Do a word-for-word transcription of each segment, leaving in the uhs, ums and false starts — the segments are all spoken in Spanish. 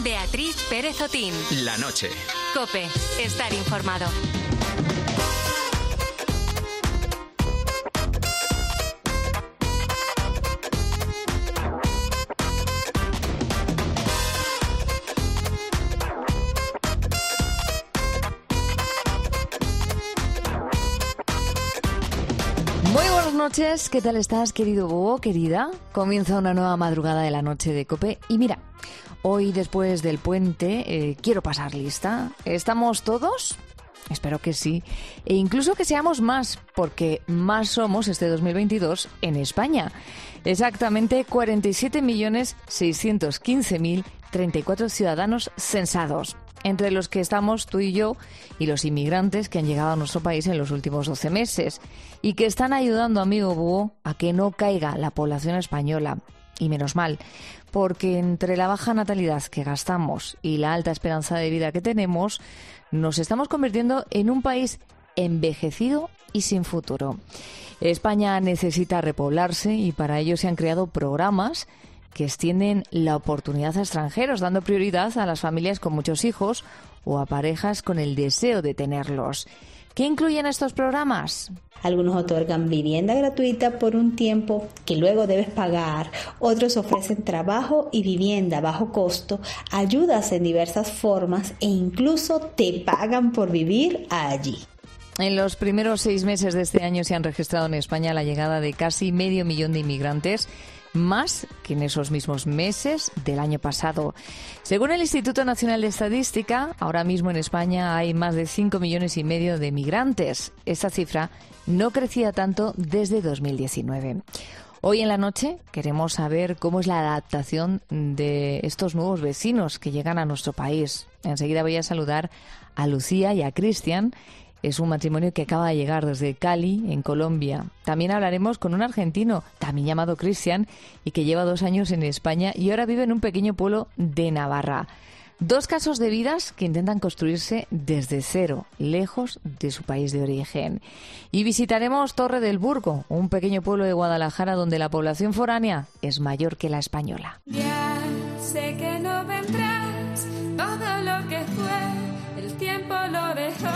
Beatriz Pérez Otín. La noche. COPE. Estar informado. Muy buenas noches, ¿qué tal estás, querido Búho, querida? Comienza una nueva madrugada de la noche de COPE y mira, hoy después del puente eh, quiero pasar lista. ¿Estamos todos? Espero que sí, e incluso que seamos más, porque más somos este dos mil veintidós en España. Exactamente cuarenta y siete millones seiscientos quince mil treinta y cuatro ciudadanos censados, entre los que estamos tú y yo y los inmigrantes que han llegado a nuestro país en los últimos doce meses y que están ayudando, amigo Búho, a que no caiga la población española. Y menos mal, porque entre la baja natalidad que gastamos y la alta esperanza de vida que tenemos, nos estamos convirtiendo en un país envejecido y sin futuro. España necesita repoblarse y para ello se han creado programas que extienden la oportunidad a extranjeros, dando prioridad a las familias con muchos hijos o a parejas con el deseo de tenerlos. ¿Qué incluyen estos programas? Algunos otorgan vivienda gratuita por un tiempo que luego debes pagar. Otros ofrecen trabajo y vivienda a bajo costo, ayudas en diversas formas e incluso te pagan por vivir allí. En los primeros seis meses de este año se han registrado en España la llegada de casi medio millón de inmigrantes, más que en esos mismos meses del año pasado. Según el Instituto Nacional de Estadística, ahora mismo en España hay más de cinco millones y medio de migrantes. Esta cifra no crecía tanto desde dos mil diecinueve. Hoy en la noche queremos saber cómo es la adaptación de estos nuevos vecinos que llegan a nuestro país. Enseguida voy a saludar a Lucía y a Cristian. Es un matrimonio que acaba de llegar desde Cali, en Colombia. También hablaremos con un argentino, también llamado Cristian, y que lleva dos años en España y ahora vive en un pequeño pueblo de Navarra. Dos casos de vidas que intentan construirse desde cero, lejos de su país de origen. Y visitaremos Torre del Burgo, un pequeño pueblo de Guadalajara donde la población foránea es mayor que la española. Ya sé que no vendrás, todo lo que fue, el tiempo lo dejó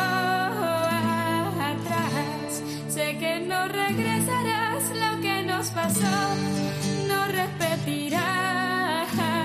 atrás. Sé que no regresarás, lo que nos pasó no repetirá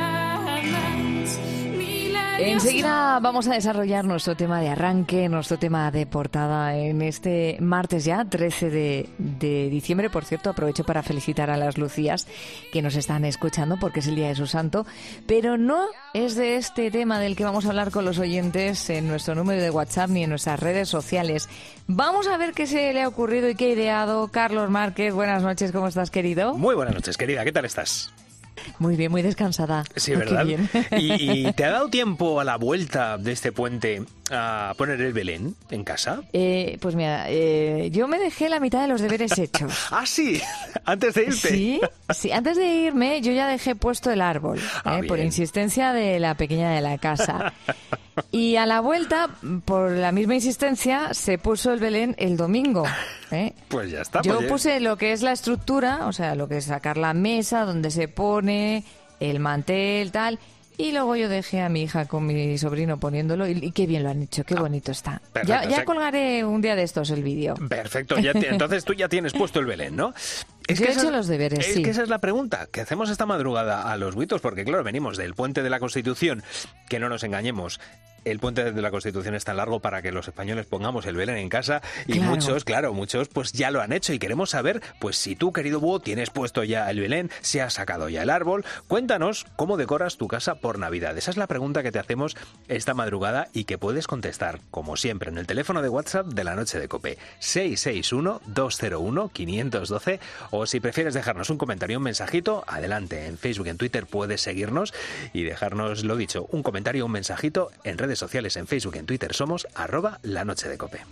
jamás. Enseguida vamos a desarrollar nuestro tema de arranque, nuestro tema de portada en este martes ya, trece de, de diciembre. Por cierto, aprovecho para felicitar a las Lucías que nos están escuchando porque es el día de su santo. Pero no es de este tema del que vamos a hablar con los oyentes en nuestro número de WhatsApp ni en nuestras redes sociales. Vamos a ver qué se le ha ocurrido y qué ha ideado Carlos Márquez. Buenas noches, ¿cómo estás, querido? Muy buenas noches, querida. ¿Qué tal estás? Muy bien, muy descansada. Sí, ¿verdad? Qué bien. ¿Y, ¿Y te ha dado tiempo a la vuelta de este puente a poner el Belén en casa? Eh, pues mira, eh, yo me dejé la mitad de los deberes hechos. ¿Ah, sí? ¿Antes de irte? Sí, sí, antes de irme yo ya dejé puesto el árbol, Ah, eh, por insistencia de la pequeña de la casa. Y a la vuelta, por la misma insistencia, se puso el Belén el domingo. ¿eh? Pues ya está. Yo pues ya- puse lo que es la estructura, o sea, lo que es sacar la mesa, donde se pone, el mantel, tal. Y luego yo dejé a mi hija con mi sobrino poniéndolo y, y qué bien lo han hecho, qué bonito está. perfecto, Ya, o ya sea- colgaré un día de estos el vídeo. Perfecto, ya te- entonces tú ya tienes puesto el Belén, ¿no? Yo he esa hecho es- los deberes, Es sí. que esa es la pregunta que hacemos esta madrugada a los buitos, porque claro, venimos del puente de la Constitución, que no nos engañemos. El puente de la Constitución es tan largo para que los españoles pongamos el Belén en casa y Claro. muchos, claro, muchos pues ya lo han hecho y queremos saber pues si tú, querido búho, tienes puesto ya el Belén, si has sacado ya el árbol. Cuéntanos cómo decoras tu casa por Navidad. Esa es la pregunta que te hacemos esta madrugada y que puedes contestar, como siempre, en el teléfono de WhatsApp de la noche de COPE, seis seis uno, dos cero uno, cinco uno dos, o si prefieres dejarnos un comentario, un mensajito, adelante, en Facebook, en Twitter puedes seguirnos y dejarnos, lo dicho, un comentario, un mensajito en redes sociales, en Facebook, en Twitter, somos arroba la noche de COPE.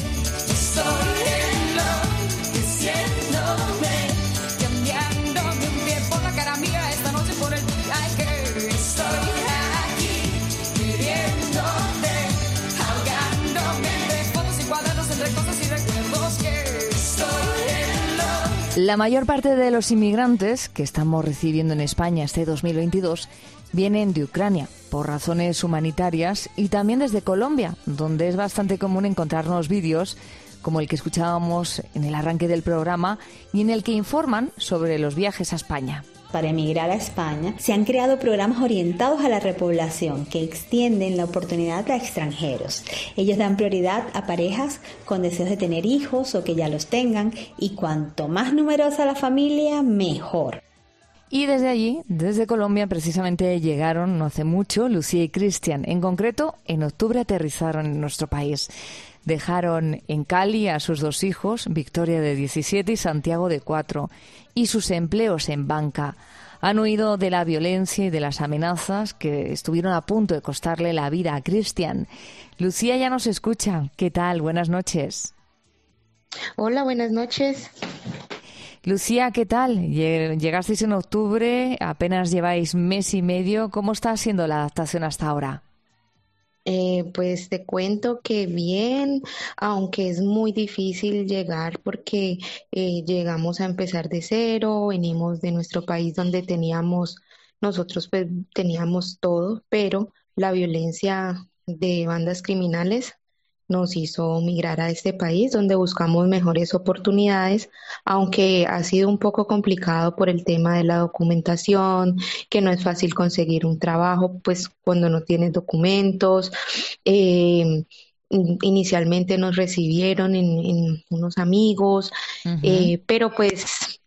Cambiándome un pie por la cara mía esta noche por el ay que estoy aquí queriéndote, ahogándome entre fotos y cuadernos, entre cosas y recuerdos que estoy en lo. La mayor parte de los inmigrantes que estamos recibiendo en España este dos mil veintidós vienen de Ucrania por razones humanitarias y también desde Colombia, donde es bastante común encontrarnos vídeos como el que escuchábamos en el arranque del programa y en el que informan sobre los viajes a España. Para emigrar a España, se han creado programas orientados a la repoblación que extienden la oportunidad a extranjeros. Ellos dan prioridad a parejas con deseos de tener hijos o que ya los tengan, y cuanto más numerosa la familia, mejor. Y desde allí, desde Colombia, precisamente llegaron no hace mucho Lucía y Cristian. En concreto, en octubre aterrizaron en nuestro país. Dejaron en Cali a sus dos hijos, Victoria de diecisiete y Santiago de cuatro, y sus empleos en banca. Han huido de la violencia y de las amenazas que estuvieron a punto de costarle la vida a Cristian. Lucía ya nos escucha. ¿Qué tal? Buenas noches. Hola, buenas noches. Lucía, ¿qué tal? Llegasteis en octubre, apenas lleváis mes y medio. ¿Cómo está siendo la adaptación hasta ahora? Eh, pues te cuento que bien, aunque es muy difícil llegar porque eh, llegamos a empezar de cero, venimos de nuestro país donde teníamos, nosotros pues teníamos todo, pero la violencia de bandas criminales nos hizo migrar a este país donde buscamos mejores oportunidades, aunque ha sido un poco complicado por el tema de la documentación, que no es fácil conseguir un trabajo, pues cuando no tienes documentos. Eh, inicialmente nos recibieron en, en unos amigos, Uh-huh. eh, pero pues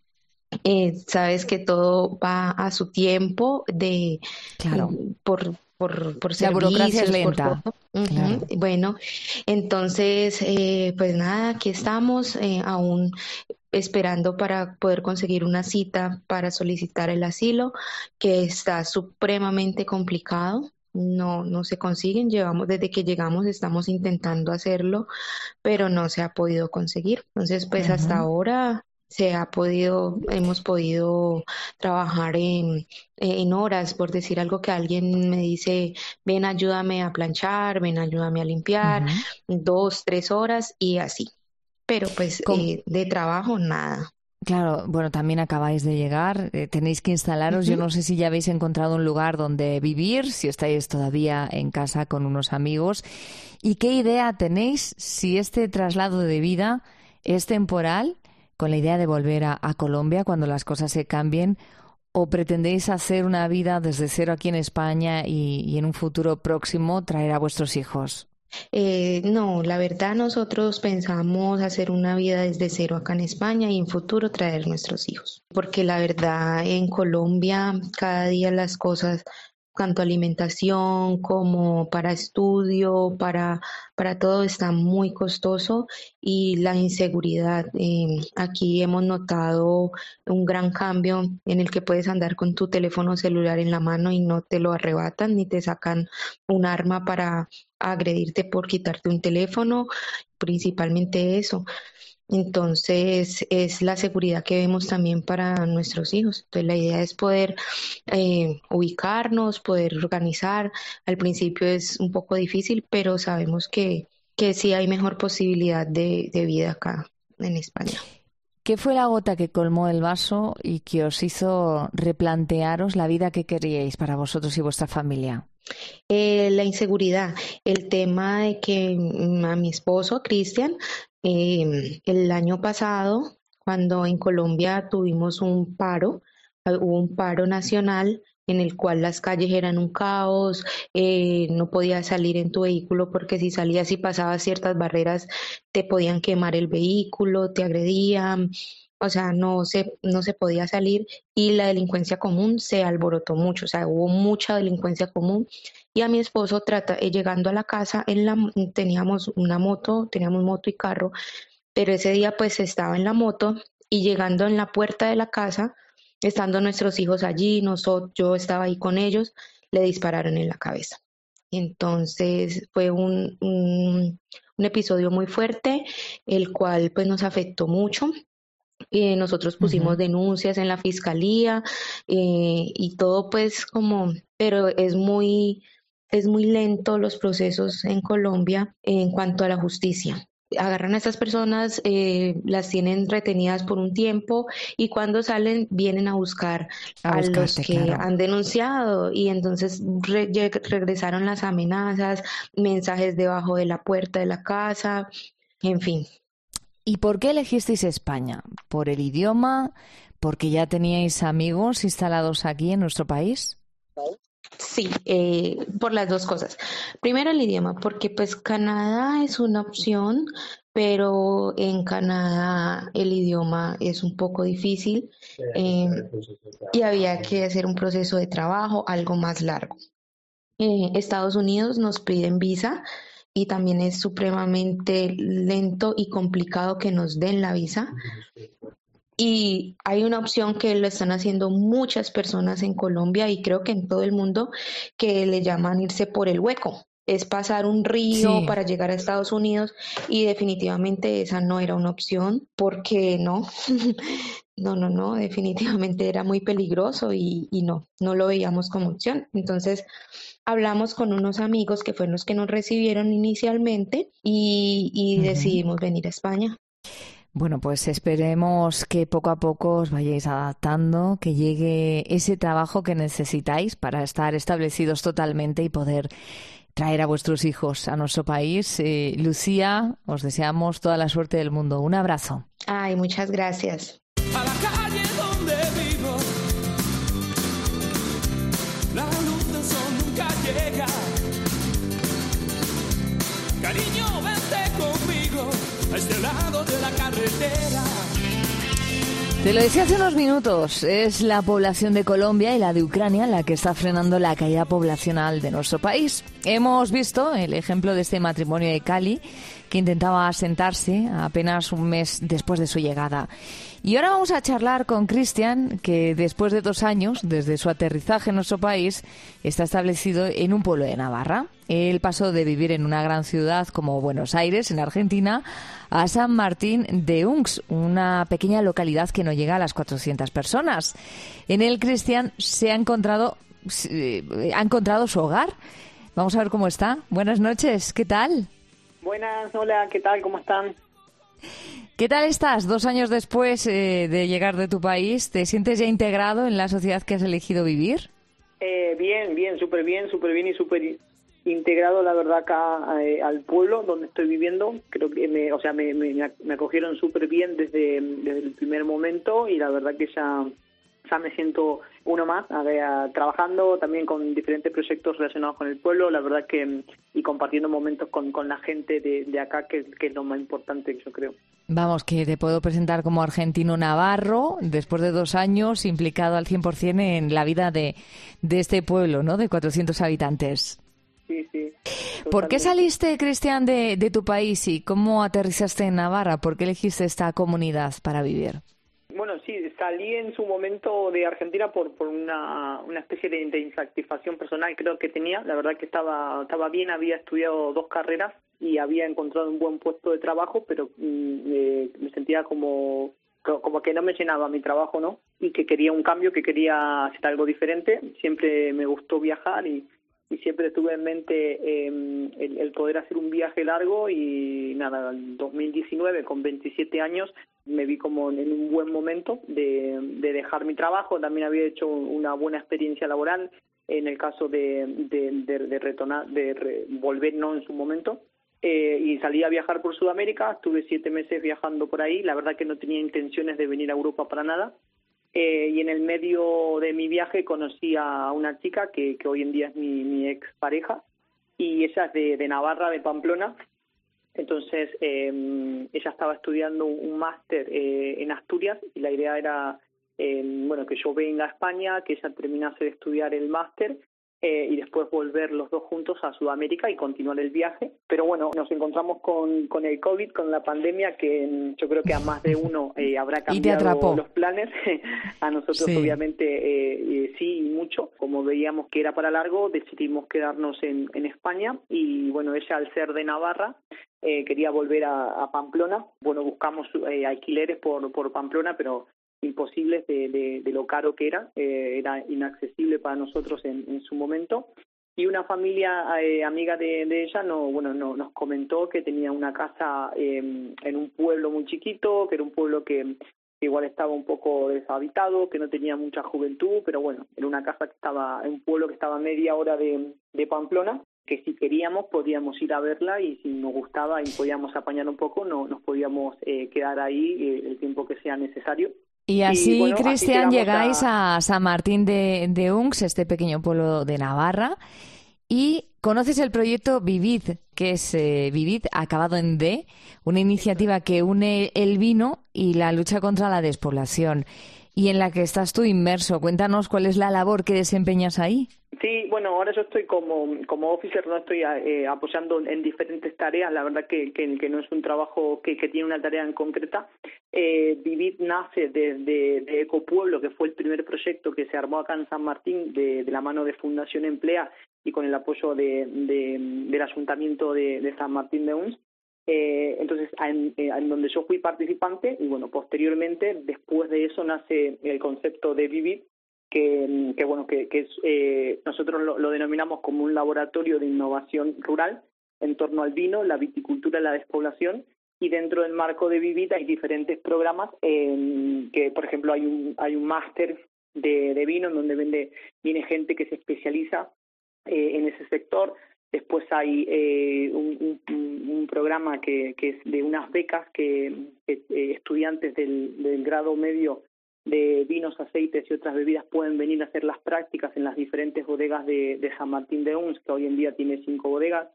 eh, sabes que todo va a su tiempo de Claro. por por, por La burocracia es servicios, por lenta. todo. Ujú. Claro. Bueno, entonces, eh, pues nada, aquí estamos eh, aún esperando para poder conseguir una cita para solicitar el asilo, que está supremamente complicado. No, no se consiguen. Llevamos, desde que llegamos estamos intentando hacerlo, pero no se ha podido conseguir. Entonces, pues hasta Ujú. ahora se ha podido, hemos podido trabajar en, en horas, por decir algo, que alguien me dice, ven, ayúdame a planchar, ven, ayúdame a limpiar, Ujú. dos, tres horas y así. Pero pues Com- eh, de trabajo nada. Claro, bueno, también acabáis de llegar, eh, tenéis que instalaros. Yo Ujú. no sé si ya habéis encontrado un lugar donde vivir, si estáis todavía en casa con unos amigos. ¿Y qué idea tenéis si este traslado de vida es temporal, con la idea de volver a, a Colombia cuando las cosas se cambien, o pretendéis hacer una vida desde cero aquí en España y, y en un futuro próximo traer a vuestros hijos? Eh, no, la verdad nosotros pensamos hacer una vida desde cero acá en España y en futuro traer nuestros hijos, porque la verdad en Colombia cada día las cosas, tanto alimentación como para estudio, para, para todo está muy costoso, y la inseguridad. Eh, aquí hemos notado un gran cambio en el que puedes andar con tu teléfono celular en la mano y no te lo arrebatan ni te sacan un arma para agredirte por quitarte un teléfono, principalmente eso. Entonces es la seguridad que vemos también para nuestros hijos. Entonces la idea es poder eh, ubicarnos, poder organizar. Al principio es un poco difícil, pero sabemos que, que sí hay mejor posibilidad de, de vida acá en España. ¿Qué fue la gota que colmó el vaso y que os hizo replantearos la vida que queríais para vosotros y vuestra familia? Eh, la inseguridad, el tema de que mm, a mi esposo, Cristian, eh, el año pasado, cuando en Colombia tuvimos un paro, eh, hubo un paro nacional en el cual las calles eran un caos, eh, no podías salir en tu vehículo porque si salías y pasabas ciertas barreras te podían quemar el vehículo, te agredían, o sea, no se, no se podía salir, y la delincuencia común se alborotó mucho, o sea, hubo mucha delincuencia común. Y a mi esposo trata, eh, llegando a la casa, en la, teníamos una moto, teníamos moto y carro, pero ese día pues estaba en la moto y llegando en la puerta de la casa, estando nuestros hijos allí, nosotros, yo estaba ahí con ellos, le dispararon en la cabeza. Entonces fue un, un, un episodio muy fuerte, el cual pues nos afectó mucho. Eh, nosotros pusimos Ujú. denuncias en la fiscalía, eh, y todo pues como, pero es muy, es muy lento los procesos en Colombia en cuanto a la justicia. agarran a estas personas, eh, las tienen retenidas por un tiempo y cuando salen vienen a buscar A a los buscarte, que claro. han denunciado y entonces re- lleg- regresaron las amenazas, mensajes debajo de la puerta de la casa, en fin. ¿Y por qué elegisteis España? ¿Por el idioma? ¿Porque ya teníais amigos instalados aquí en nuestro país? Sí, eh, por las dos cosas. Primero el idioma, porque pues Canadá es una opción, pero en Canadá el idioma es un poco difícil eh, y había que hacer un proceso de trabajo algo más largo. Eh, Estados Unidos nos piden visa y también es supremamente lento y complicado que nos den la visa. Y hay una opción que lo están haciendo muchas personas en Colombia y creo que en todo el mundo, que le llaman irse por el hueco. Es pasar un río Sí. para llegar a Estados Unidos y definitivamente esa no era una opción porque no, no, no, no, definitivamente era muy peligroso y, y no, no lo veíamos como opción. Entonces hablamos con unos amigos que fueron los que nos recibieron inicialmente y, y Ujú. decidimos venir a España. Bueno, pues esperemos que poco a poco os vayáis adaptando, que llegue ese trabajo que necesitáis para estar establecidos totalmente y poder traer a vuestros hijos a nuestro país. Eh, Lucía, os deseamos toda la suerte del mundo. Un abrazo. Ay, muchas gracias. A la calle donde vivo, la luz del sol nunca llega. Cariño, vente conmigo a este lado de la carretera. Te lo decía hace unos minutos, es la población de Colombia y la de Ucrania la que está frenando la caída poblacional de nuestro país. Hemos visto el ejemplo de este matrimonio de Cali que intentaba asentarse apenas un mes después de su llegada. Y ahora vamos a charlar con Cristian, que después de dos años, desde su aterrizaje en nuestro país, está establecido en un pueblo de Navarra. Él pasó de vivir en una gran ciudad como Buenos Aires, en Argentina, a San Martín de Unx, una pequeña localidad que no llega a las cuatrocientas personas. En él, Cristian se ha encontrado, eh, ha encontrado su hogar. Vamos a ver cómo está. Buenas noches, ¿qué tal? Buenas, hola, ¿qué tal? ¿Cómo están? ¿Qué tal estás dos años después eh, de llegar de tu país? ¿Te sientes ya integrado en la sociedad que has elegido vivir? Eh, bien, bien, súper bien, súper bien y súper integrado, la verdad, acá eh, al pueblo donde estoy viviendo. Creo que, me, o sea, me, me, me acogieron súper bien desde, desde el primer momento y la verdad que ya, ya me siento uno más, a ver, a, trabajando también con diferentes proyectos relacionados con el pueblo, la verdad que, y compartiendo momentos con, con la gente de, de acá, que, que es lo más importante, yo creo. Vamos, que te puedo presentar como argentino navarro, después de dos años implicado al cien por ciento en la vida de, de este pueblo, ¿no?, de cuatrocientos habitantes. Sí, sí. ¿Por qué totalmente. saliste, Cristian, de, de tu país y cómo aterrizaste en Navarra? ¿Por qué elegiste esta comunidad para vivir? Bueno, sí, salí en su momento de Argentina por por una, una especie de, de insatisfacción personal, creo que tenía. La verdad que estaba estaba bien, había estudiado dos carreras y había encontrado un buen puesto de trabajo, pero mm, eh, me sentía como como que no me llenaba mi trabajo, ¿no? Y que quería un cambio, que quería hacer algo diferente. Siempre me gustó viajar y y siempre tuve en mente eh, el, el poder hacer un viaje largo y nada, en dos mil diecinueve con veintisiete años me vi como en un buen momento de, de dejar mi trabajo. También había hecho una buena experiencia laboral en el caso de, de, de, de, retornar, de re, volver no en su momento. Eh, y salí a viajar por Sudamérica, estuve siete meses viajando por ahí. La verdad que no tenía intenciones de venir a Europa para nada. Eh, y en el medio de mi viaje conocí a una chica que, que hoy en día es mi, mi ex pareja, y ella es de, de Navarra, de Pamplona. Entonces eh, ella estaba estudiando un, un máster eh, en Asturias y la idea era eh, bueno, que yo venga a España, que ella terminase de estudiar el máster eh, y después volver los dos juntos a Sudamérica y continuar el viaje. Pero bueno, nos encontramos con, con el COVID, con la pandemia, que mm, yo creo que a más de uno eh, habrá cambiado los planes. A nosotros Sí. obviamente eh, eh, sí, y mucho. Como veíamos que era para largo, decidimos quedarnos en, en España y bueno, ella al ser de Navarra eh, quería volver a, a Pamplona. Bueno, buscamos eh, alquileres por, por Pamplona, pero imposibles de, de, de lo caro que era, eh, era inaccesible para nosotros en, en su momento. y una familia eh, amiga de, de ella no, bueno, no, nos comentó que tenía una casa eh, en un pueblo muy chiquito, que era un pueblo que, que igual estaba un poco deshabitado, que no tenía mucha juventud, pero bueno, era una casa que estaba, en un pueblo que estaba a media hora de, de Pamplona, que si queríamos podíamos ir a verla y si nos gustaba y podíamos apañar un poco, no, nos podíamos eh, quedar ahí eh, el tiempo que sea necesario. Y así, y, bueno, Cristian, así llegáis a... a San Martín de, de Unx, este pequeño pueblo de Navarra, y conoces el proyecto Vivid, que es eh, Vivid, acabado en D, una iniciativa que une el vino y la lucha contra la despoblación, y en la que estás tú inmerso. Cuéntanos cuál es la labor que desempeñas ahí. Sí, bueno, ahora yo estoy como como officer, no estoy eh, apoyando en diferentes tareas. La verdad que, que, que no es un trabajo que, que tiene una tarea en concreta. Eh, Vivid nace desde de Ecopueblo, que fue el primer proyecto que se armó acá en San Martín de, de la mano de Fundación Emplea y con el apoyo de, de, del Ayuntamiento de, de San Martín de Uns. Eh, entonces, en, en donde yo fui participante y bueno, posteriormente, después de eso nace el concepto de Vivid, que, que bueno, que, que es, eh, nosotros lo, lo denominamos como un laboratorio de innovación rural en torno al vino, la viticultura y la despoblación, y dentro del marco de Vivid hay diferentes programas, eh, que por ejemplo hay un hay un máster de, de vino en donde vende, viene gente que se especializa eh, en ese sector. Después hay eh, un, un, un programa que, que es de unas becas que, que eh, estudiantes del, del grado medio de vinos, aceites y otras bebidas pueden venir a hacer las prácticas en las diferentes bodegas de, de San Martín de Uns, que hoy en día tiene cinco bodegas.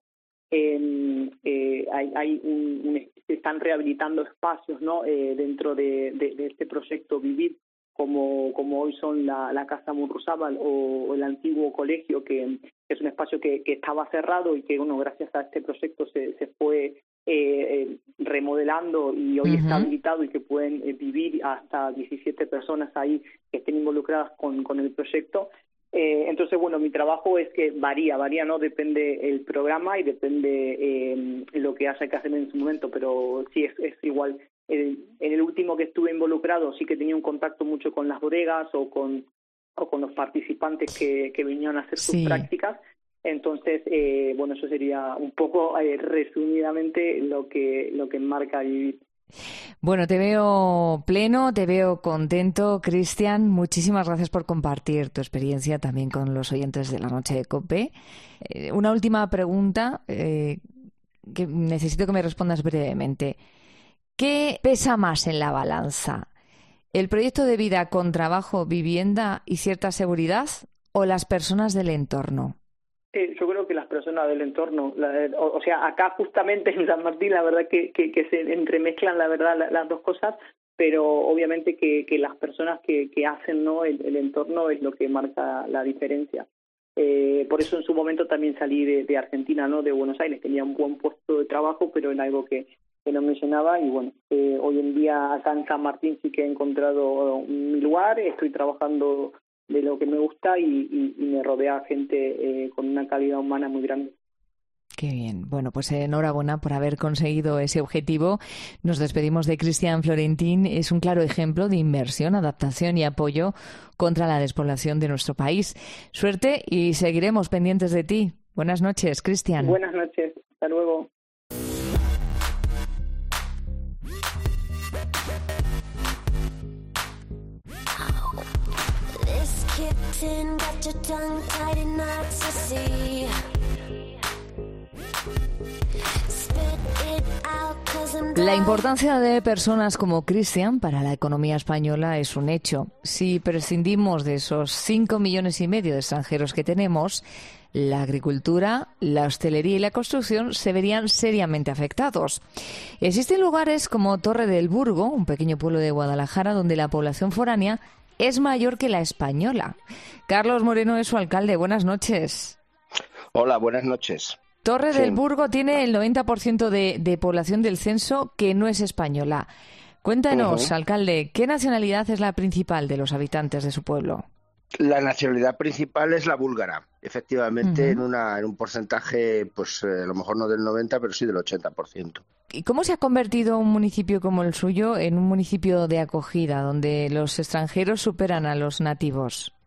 Eh, eh, hay, hay un, un, se están rehabilitando espacios, ¿no? eh, dentro de, de, de este proyecto Vivir, como, como hoy son la, la Casa Murruzábal o, o el antiguo colegio, que, que es un espacio que, que estaba cerrado y que, bueno, gracias a este proyecto se, se fue eh, eh, remodelando y hoy uh-huh. está habilitado y que pueden eh, vivir hasta diecisiete personas ahí que estén involucradas con, con el proyecto. Eh, entonces, bueno, mi trabajo es que varía, varía, ¿no? Depende el programa y depende eh, lo que haya que hacer en su momento, pero sí es, es igual. El, en el último que estuve involucrado sí que tenía un contacto mucho con las bodegas o con o con los participantes que, que venían a hacer sus sí. prácticas. Entonces, eh, bueno, eso sería un poco eh, resumidamente lo que lo que enmarca Vivir. Bueno, te veo pleno, te veo contento, Cristian. Muchísimas gracias por compartir tu experiencia también con los oyentes de la Noche de COPE. Eh, una última pregunta eh, que necesito que me respondas brevemente. ¿Qué pesa más en la balanza? ¿El proyecto de vida con trabajo, vivienda y cierta seguridad o las personas del entorno? Eh, yo creo que las personas del entorno, la, o, o sea, acá justamente en San Martín, la verdad que, que, que se entremezclan, la verdad, la, las dos cosas, pero obviamente que, que las personas que, que hacen, ¿no? el, el entorno es lo que marca la diferencia. Eh, por eso en su momento también salí de, de Argentina, ¿no? De Buenos Aires. Tenía un buen puesto de trabajo, pero era algo que, que no mencionaba y bueno, eh, hoy en día acá en San Martín sí que he encontrado mi lugar, estoy trabajando de lo que me gusta y, y, y me rodea gente eh, con una calidad humana muy grande. Qué bien. Bueno, pues enhorabuena por haber conseguido ese objetivo. Nos despedimos de Cristian Florentín. Es un claro ejemplo de inversión, adaptación y apoyo contra la despoblación de nuestro país. Suerte y seguiremos pendientes de ti. Buenas noches, Cristian. Buenas noches. Hasta luego. La importancia de personas como Cristian para la economía española es un hecho. Si prescindimos de esos cinco millones y medio de extranjeros que tenemos, la agricultura, la hostelería y la construcción se verían seriamente afectados. Existen lugares como Torre del Burgo, un pequeño pueblo de Guadalajara, donde la población foránea es mayor que la española. Carlos Moreno es su alcalde. Buenas noches. Hola, buenas noches. Torre Sí. del Burgo tiene el noventa por ciento de, de población del censo que no es española. Cuéntanos, uh-huh. alcalde, ¿qué nacionalidad es la principal de los habitantes de su pueblo? La nacionalidad principal es la búlgara, efectivamente, Uh-huh. en una en un porcentaje, pues eh, a lo mejor no del noventa, pero sí del ochenta por ciento. ¿Y cómo se ha convertido un municipio como el suyo en un municipio de acogida, donde los extranjeros superan a los nativos?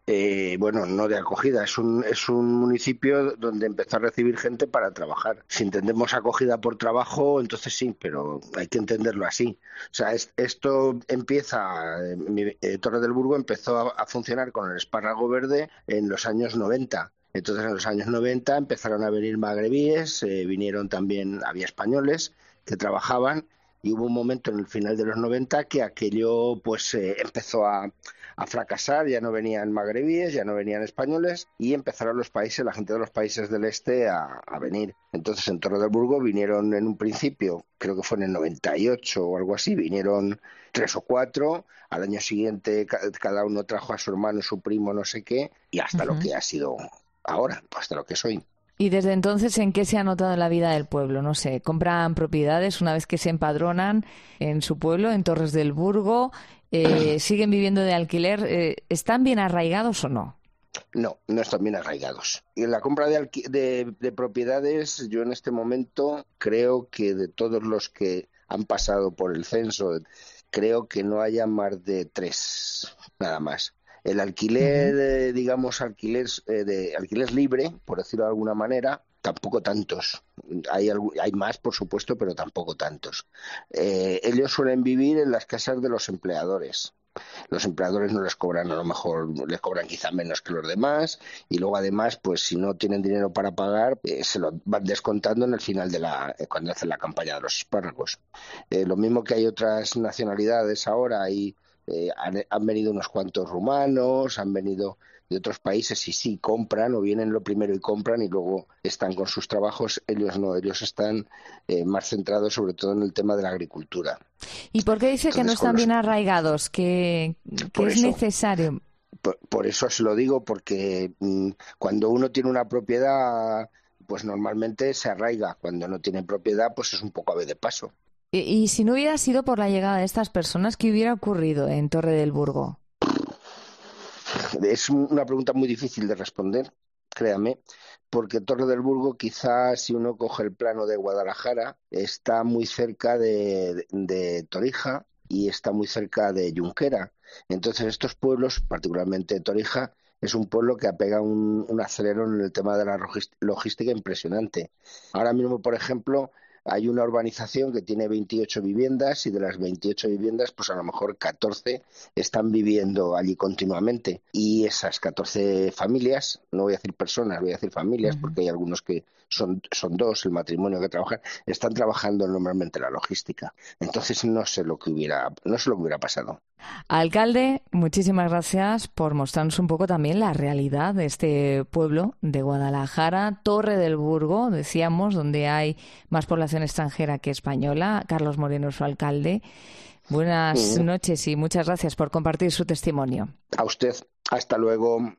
Eh, bueno, no de acogida, es un, es un municipio donde empezó a recibir gente para trabajar. Si entendemos acogida por trabajo, entonces sí, pero hay que entenderlo así. O sea, es, esto empieza, eh, mi, eh, Torre del Burgo empezó a, a funcionar con el espárrago verde en los años noventa. Entonces, en los años noventa empezaron a venir magrebíes, eh, vinieron también, había españoles que trabajaban, y hubo un momento en el final de los noventa que aquello pues eh, empezó a, a fracasar, ya no venían magrebíes, ya no venían españoles, y empezaron los países, la gente de los países del este a, a venir. Entonces en Torre del Burgo vinieron en un principio, creo que fue en el noventa y ocho o algo así, vinieron tres o cuatro, al año siguiente cada uno trajo a su hermano, su primo, no sé qué, y hasta uh-huh. lo que ha sido ahora, hasta lo que soy. Y desde entonces, ¿en qué se ha notado en la vida del pueblo? No sé, ¿compran propiedades una vez que se empadronan en su pueblo, en Torres del Burgo? Eh, ¿Siguen viviendo de alquiler? Eh, ¿Están bien arraigados o no? No, no están bien arraigados. Y en la compra de, alqui- de, de propiedades, yo en este momento creo que de todos los que han pasado por el censo, creo que no haya más de tres, nada más. El alquiler, uh-huh. eh, digamos, alquiler, eh, de alquiler libre, por decirlo de alguna manera, tampoco tantos. Hay, hay más, por supuesto, pero tampoco tantos. Eh, ellos suelen vivir en las casas de los empleadores. Los empleadores no les cobran, a lo mejor les cobran quizá menos que los demás, y luego además, pues si no tienen dinero para pagar, eh, se lo van descontando en el final de la, eh, cuando hacen la campaña de los espárragos. Eh, lo mismo que hay otras nacionalidades ahora, hay Eh, han, han venido unos cuantos rumanos, han venido de otros países y sí, compran o vienen lo primero y compran y luego están con sus trabajos. Ellos no, ellos están eh, más centrados sobre todo en el tema de la agricultura. ¿Y por qué dice Entonces, que no están los... bien arraigados? ¿Que, que es eso, necesario? Por, por eso se lo digo, porque mmm, cuando uno tiene una propiedad, pues normalmente se arraiga. Cuando no tiene propiedad, pues es un poco ave de paso. Y, y si no hubiera sido por la llegada de estas personas, ¿qué hubiera ocurrido en Torre del Burgo? Es una pregunta muy difícil de responder, créame, porque Torre del Burgo, quizás si uno coge el plano de Guadalajara, está muy cerca de, de Torija y está muy cerca de Junquera. Entonces estos pueblos, particularmente Torija, es un pueblo que apega un, un acelerón en el tema de la logística impresionante. Ahora mismo, por ejemplo, hay una urbanización que tiene veintiocho viviendas y de las veintiocho viviendas, pues a lo mejor catorce están viviendo allí continuamente. Y esas catorce familias, no voy a decir personas, voy a decir familias, uh-huh. porque hay algunos que son, son dos, el matrimonio que trabajan, están trabajando normalmente la logística. Entonces no sé lo que hubiera, no sé lo que hubiera pasado. Alcalde, muchísimas gracias por mostrarnos un poco también la realidad de este pueblo de Guadalajara, Torre del Burgo, decíamos, donde hay más población extranjera que española. Carlos Moreno, su alcalde. Buenas sí. noches y muchas gracias por compartir su testimonio. A usted. Hasta luego.